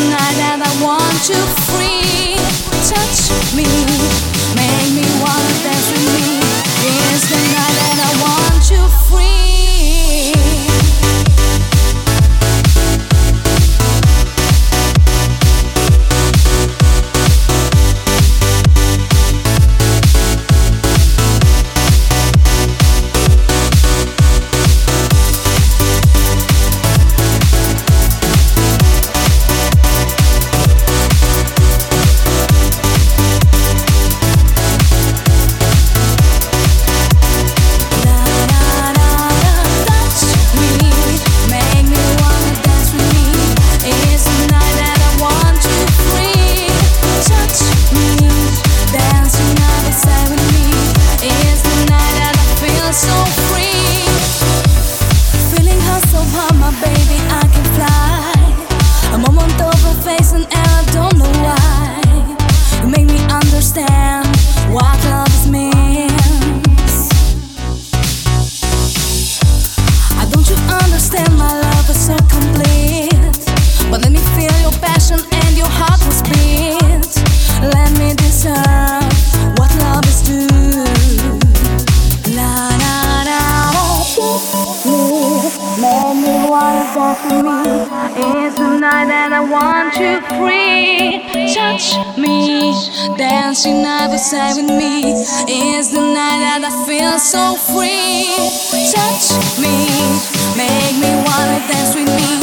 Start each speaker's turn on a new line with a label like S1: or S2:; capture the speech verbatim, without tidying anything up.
S1: night that I want you free. Touch me, make me wanna dance with me. It's the night that I want you free. It's the night that I want you free. Touch me, dancing never say with me. It's the night that I feel so free. Touch me, make me wanna dance with me.